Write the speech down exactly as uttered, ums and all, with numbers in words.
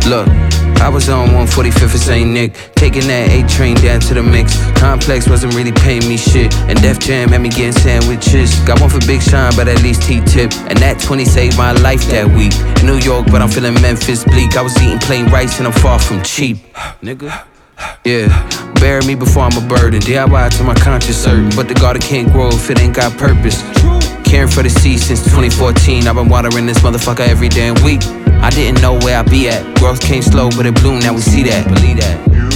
Look, I was on one forty-fifth at Saint Nick, taking that eight train down to the mix. Complex wasn't really paying me shit, and Def Jam had me getting sandwiches. Got one for Big Sean, but at least he tipped, and that twenty saved my life that week. New York, but I'm feeling Memphis bleak. I was eating plain rice and I'm far from cheap, nigga. Yeah, bury me before I'm a burden. D I Y to my conscience certain, but the garden can't grow if it ain't got purpose. Caring for the sea since twenty fourteen. I've been watering this motherfucker every damn week. I didn't know where I'd be at. Growth came slow, but it bloomed, now we see that. Believe that.